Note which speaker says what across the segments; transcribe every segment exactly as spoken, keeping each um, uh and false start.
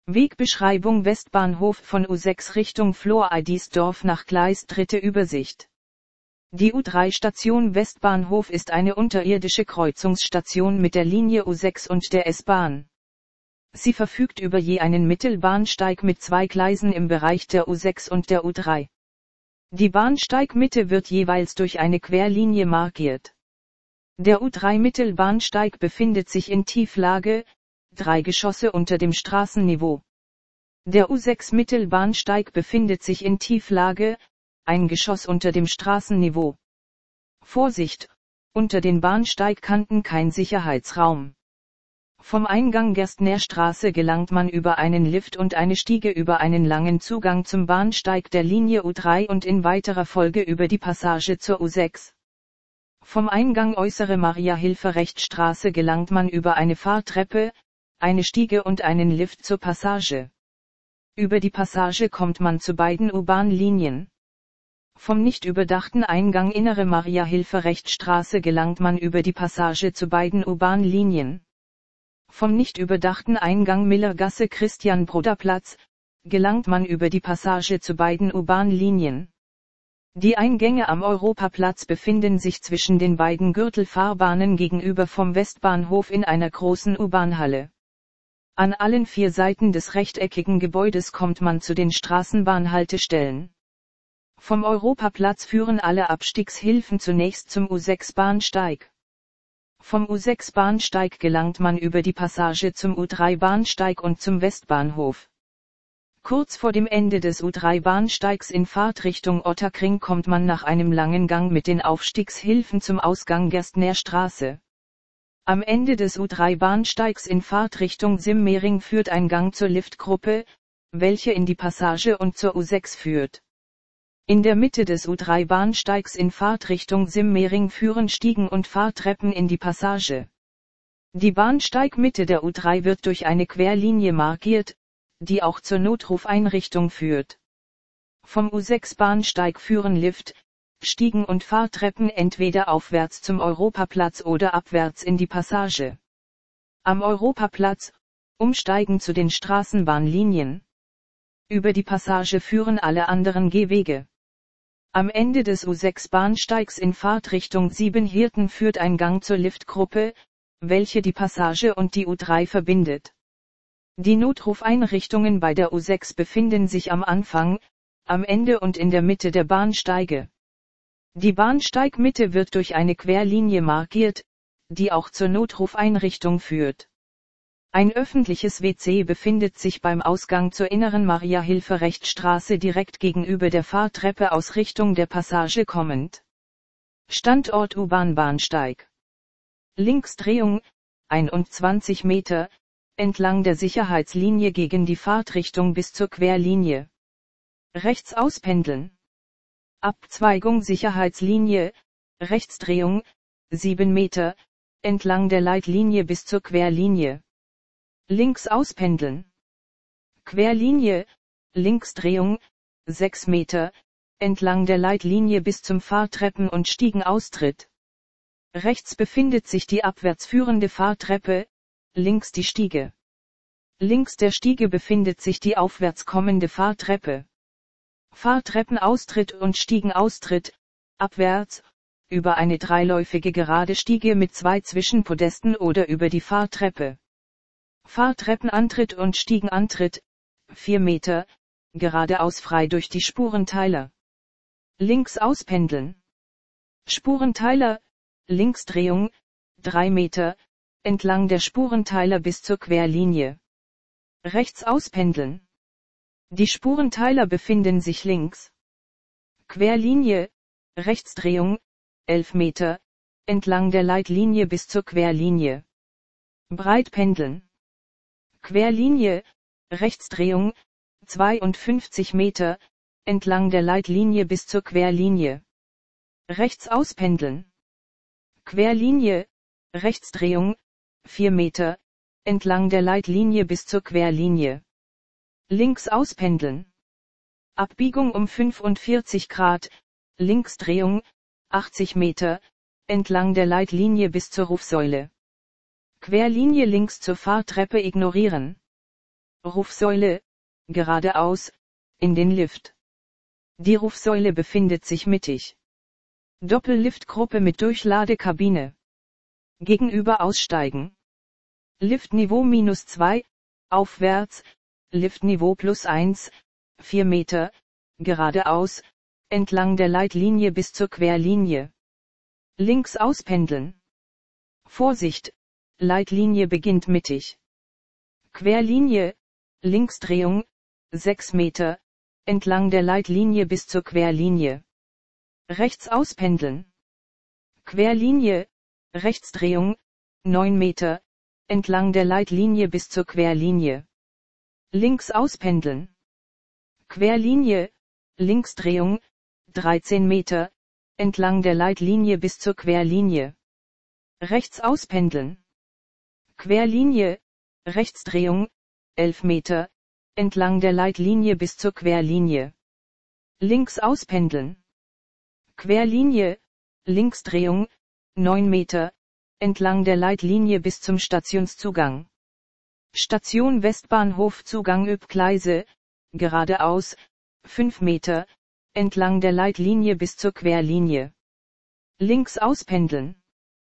Speaker 1: Wegbeschreibung Westbahnhof von U sechs Richtung Floridsdorf nach Gleis dritte Übersicht. Die U drei Station Westbahnhof ist eine unterirdische Kreuzungsstation mit der Linie U sechs und der S-Bahn. Sie verfügt über je einen Mittelbahnsteig mit zwei Gleisen im Bereich der U sechs und der U drei. Die Bahnsteigmitte wird jeweils durch eine Querlinie markiert. Der U drei Mittelbahnsteig befindet sich in Tieflage, drei Geschosse unter dem Straßenniveau. Der U sechs Mittelbahnsteig befindet sich in Tieflage, ein Geschoss unter dem Straßenniveau. Vorsicht, unter den Bahnsteigkanten kein Sicherheitsraum. Vom Eingang Gerstnerstraße gelangt man über einen Lift und eine Stiege über einen langen Zugang zum Bahnsteig der Linie U drei und in weiterer Folge über die Passage zur U sechs. Vom Eingang Äußere Maria-Hilfer-Rechtstraße gelangt man über eine Fahrtreppe, eine Stiege und einen Lift zur Passage. Über die Passage kommt man zu beiden U-Bahn-Linien. Vom nicht überdachten Eingang Innere Maria-Hilfer-Rechtstraße gelangt man über die Passage zu beiden U-Bahn-Linien. Vom nicht überdachten Eingang Millergasse-Christian-Broder-Platz gelangt man über die Passage zu beiden U-Bahn-Linien. Die Eingänge am Europaplatz befinden sich zwischen den beiden Gürtelfahrbahnen gegenüber vom Westbahnhof in einer großen U-Bahn-Halle. An allen vier Seiten des rechteckigen Gebäudes kommt man zu den Straßenbahnhaltestellen. Vom Europaplatz führen alle Abstiegshilfen zunächst zum U sechs Bahnsteig. Vom U sechs Bahnsteig gelangt man über die Passage zum U drei Bahnsteig und zum Westbahnhof. Kurz vor dem Ende des U drei Bahnsteigs in Fahrtrichtung Ottakring kommt man nach einem langen Gang mit den Aufstiegshilfen zum Ausgang Gerstnerstraße. Am Ende des U drei Bahnsteigs in Fahrtrichtung Simmering führt ein Gang zur Liftgruppe, welche in die Passage und zur U sechs führt. In der Mitte des U drei Bahnsteigs in Fahrtrichtung Simmering führen Stiegen und Fahrtreppen in die Passage. Die Bahnsteigmitte der U drei wird durch eine Querlinie markiert, die auch zur Notrufeinrichtung führt. Vom U sechs Bahnsteig führen Lift, Stiegen und Fahrtreppen entweder aufwärts zum Europaplatz oder abwärts in die Passage. Am Europaplatz, umsteigen zu den Straßenbahnlinien. Über die Passage führen alle anderen Gehwege. Am Ende des U sechs Bahnsteigs in Fahrtrichtung Siebenhirten führt ein Gang zur Liftgruppe, welche die Passage und die U drei verbindet. Die Notrufeinrichtungen bei der U sechs befinden sich am Anfang, am Ende und in der Mitte der Bahnsteige. Die Bahnsteigmitte wird durch eine Querlinie markiert, die auch zur Notrufeinrichtung führt. Ein öffentliches W C befindet sich beim Ausgang zur Inneren Maria-Hilfer-Rechtstraße direkt gegenüber der Fahrtreppe aus Richtung der Passage kommend. Standort U-Bahn-Bahnsteig. Linksdrehung, einundzwanzig Meter, entlang der Sicherheitslinie gegen die Fahrtrichtung bis zur Querlinie. Rechts auspendeln. Abzweigung Sicherheitslinie, Rechtsdrehung, sieben Meter, entlang der Leitlinie bis zur Querlinie. Links auspendeln. Querlinie, Linksdrehung, sechs Meter, entlang der Leitlinie bis zum Fahrtreppen- und Stiegenaustritt. Rechts befindet sich die abwärts führende Fahrtreppe, links die Stiege. Links der Stiege befindet sich die aufwärts kommende Fahrtreppe. Fahrtreppenaustritt und Stiegenaustritt, abwärts, über eine dreiläufige gerade Stiege mit zwei Zwischenpodesten oder über die Fahrtreppe. Fahrtreppenantritt und Stiegenantritt, vier Meter, geradeaus frei durch die Spurenteiler. Links auspendeln. Spurenteiler, Linksdrehung, drei Meter, entlang der Spurenteiler bis zur Querlinie. Rechts auspendeln. Die Spurenteiler befinden sich links. Querlinie, Rechtsdrehung, elf Meter, entlang der Leitlinie bis zur Querlinie. Breitpendeln. Querlinie, Rechtsdrehung, zweiundfünfzig Meter, entlang der Leitlinie bis zur Querlinie. Rechts auspendeln. Querlinie, Rechtsdrehung, vier Meter, entlang der Leitlinie bis zur Querlinie. Links auspendeln. Abbiegung um fünfundvierzig Grad, Linksdrehung, achtzig Meter, entlang der Leitlinie bis zur Rufsäule. Querlinie links zur Fahrtreppe ignorieren. Rufsäule, geradeaus, in den Lift. Die Rufsäule befindet sich mittig. Doppelliftgruppe mit Durchladekabine. Gegenüber aussteigen. Liftniveau minus zwei, aufwärts, Liftniveau plus eins, vier Meter, geradeaus, entlang der Leitlinie bis zur Querlinie. Links auspendeln. Vorsicht, Leitlinie beginnt mittig. Querlinie, Linksdrehung, sechs Meter, entlang der Leitlinie bis zur Querlinie. Rechts auspendeln. Querlinie, Rechtsdrehung, neun Meter, entlang der Leitlinie bis zur Querlinie. Links auspendeln. Querlinie, Linksdrehung, dreizehn Meter, entlang der Leitlinie bis zur Querlinie. Rechts auspendeln. Querlinie, Rechtsdrehung, elf Meter, entlang der Leitlinie bis zur Querlinie. Links auspendeln. Querlinie, Linksdrehung, neun Meter, entlang der Leitlinie bis zum Stationszugang. Station Westbahnhof Zugang Übgleise, geradeaus, fünf Meter, entlang der Leitlinie bis zur Querlinie. Links auspendeln.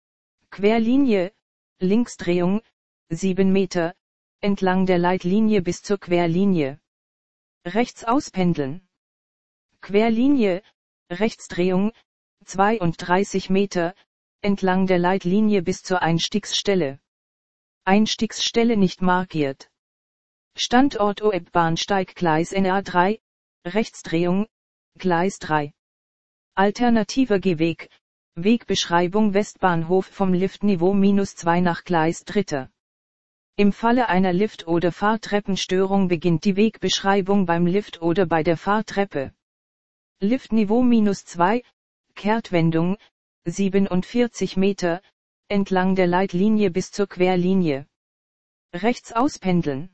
Speaker 1: Querlinie, Linksdrehung, sieben Meter, entlang der Leitlinie bis zur Querlinie. Rechts auspendeln. Querlinie, Rechtsdrehung, zweiunddreißig Meter, entlang der Leitlinie bis zur Einstiegsstelle. Einstiegsstelle nicht markiert. Standort O E B-Bahnsteig Gleis N A drei, Rechtsdrehung, Gleis drei. Alternativer Gehweg, Wegbeschreibung Westbahnhof vom Liftniveau minus zwei nach Gleis drei. Im Falle einer Lift- oder Fahrtreppenstörung beginnt die Wegbeschreibung beim Lift oder bei der Fahrtreppe. Liftniveau minus zwei, Kehrtwendung, siebenundvierzig Meter, entlang der Leitlinie bis zur Querlinie. Rechts auspendeln.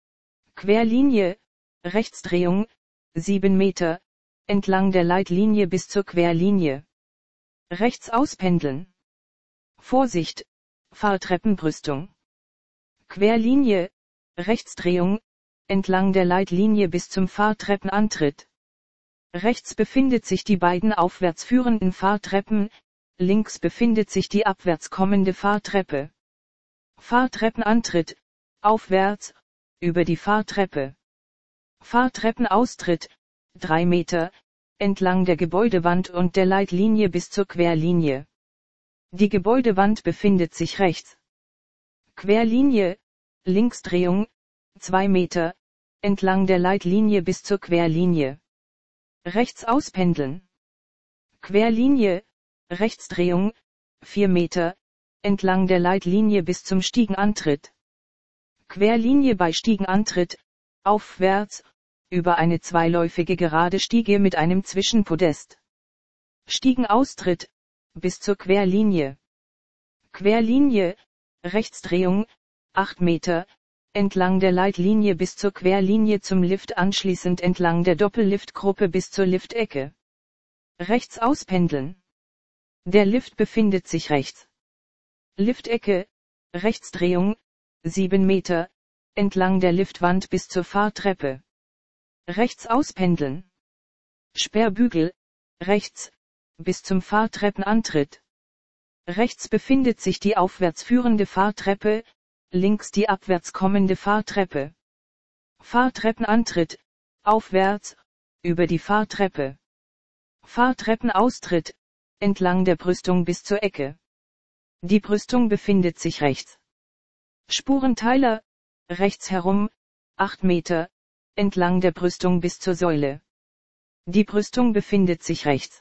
Speaker 1: Querlinie, Rechtsdrehung, sieben Meter, entlang der Leitlinie bis zur Querlinie. Rechts auspendeln. Vorsicht, Fahrtreppenbrüstung. Querlinie, Rechtsdrehung, entlang der Leitlinie bis zum Fahrtreppenantritt. Rechts befindet sich die beiden aufwärts führenden Fahrtreppen, links befindet sich die abwärts kommende Fahrtreppe. Fahrtreppenantritt, aufwärts, über die Fahrtreppe. Fahrtreppenaustritt, drei Meter, entlang der Gebäudewand und der Leitlinie bis zur Querlinie. Die Gebäudewand befindet sich rechts. Querlinie, Linksdrehung, zwei Meter, entlang der Leitlinie bis zur Querlinie. Rechts auspendeln. Querlinie, Rechtsdrehung, vier Meter, entlang der Leitlinie bis zum Stiegenantritt. Querlinie bei Stiegenantritt, aufwärts, über eine zweiläufige gerade Stiege mit einem Zwischenpodest. Stiegenaustritt, bis zur Querlinie. Querlinie, Rechtsdrehung, acht Meter, entlang der Leitlinie bis zur Querlinie zum Lift anschließend entlang der Doppelliftgruppe bis zur Liftecke. Rechts auspendeln. Der Lift befindet sich rechts. Liftecke, Rechtsdrehung, sieben Meter, entlang der Liftwand bis zur Fahrtreppe. Rechts auspendeln. Sperrbügel, rechts, bis zum Fahrtreppenantritt. Rechts befindet sich die aufwärts führende Fahrtreppe, links die abwärts kommende Fahrtreppe. Fahrtreppenantritt, aufwärts, über die Fahrtreppe. Fahrtreppenaustritt, entlang der Brüstung bis zur Ecke. Die Brüstung befindet sich rechts. Spurenteiler, rechts herum, acht Meter, entlang der Brüstung bis zur Säule. Die Brüstung befindet sich rechts.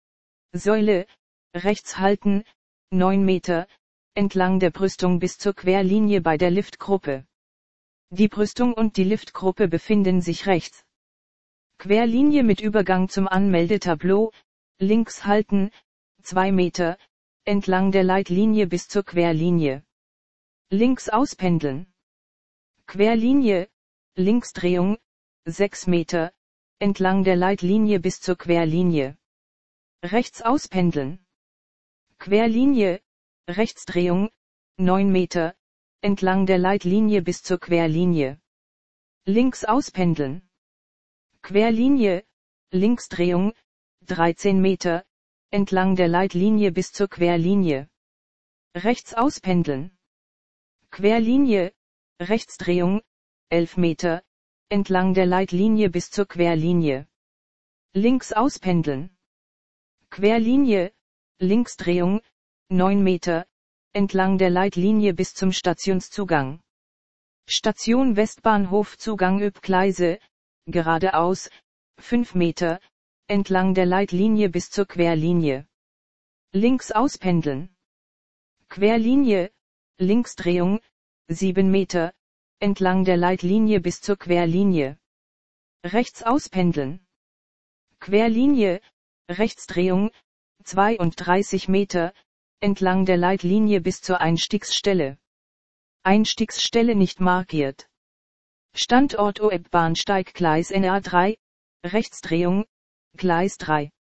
Speaker 1: Säule, rechts halten, neun Meter, entlang der Brüstung bis zur Querlinie bei der Liftgruppe. Die Brüstung und die Liftgruppe befinden sich rechts. Querlinie mit Übergang zum Anmeldetableau, links halten, zwei Meter, entlang der Leitlinie bis zur Querlinie. Links auspendeln. Querlinie, Linksdrehung, sechs Meter, entlang der Leitlinie bis zur Querlinie. Rechts auspendeln. Querlinie, Rechtsdrehung, neun Meter, entlang der Leitlinie bis zur Querlinie. Links auspendeln. Querlinie, Linksdrehung, dreizehn Meter, entlang der Leitlinie bis zur Querlinie. Rechts auspendeln. Querlinie, Rechtsdrehung, elf Meter, entlang der Leitlinie bis zur Querlinie. Links auspendeln. Querlinie, Linksdrehung, neun Meter, entlang der Leitlinie bis zum Stationszugang. Station Westbahnhof Zugang Üb-Gleise, geradeaus, fünf Meter, entlang der Leitlinie bis zur Querlinie. Links auspendeln. Querlinie, Linksdrehung, sieben Meter, entlang der Leitlinie bis zur Querlinie. Rechts auspendeln. Querlinie, Rechtsdrehung, zweiunddreißig Meter, entlang der Leitlinie bis zur Einstiegsstelle. Einstiegsstelle nicht markiert. Standort O E B Bahnsteig Gleis N R drei, Rechtsdrehung, Gleis drei.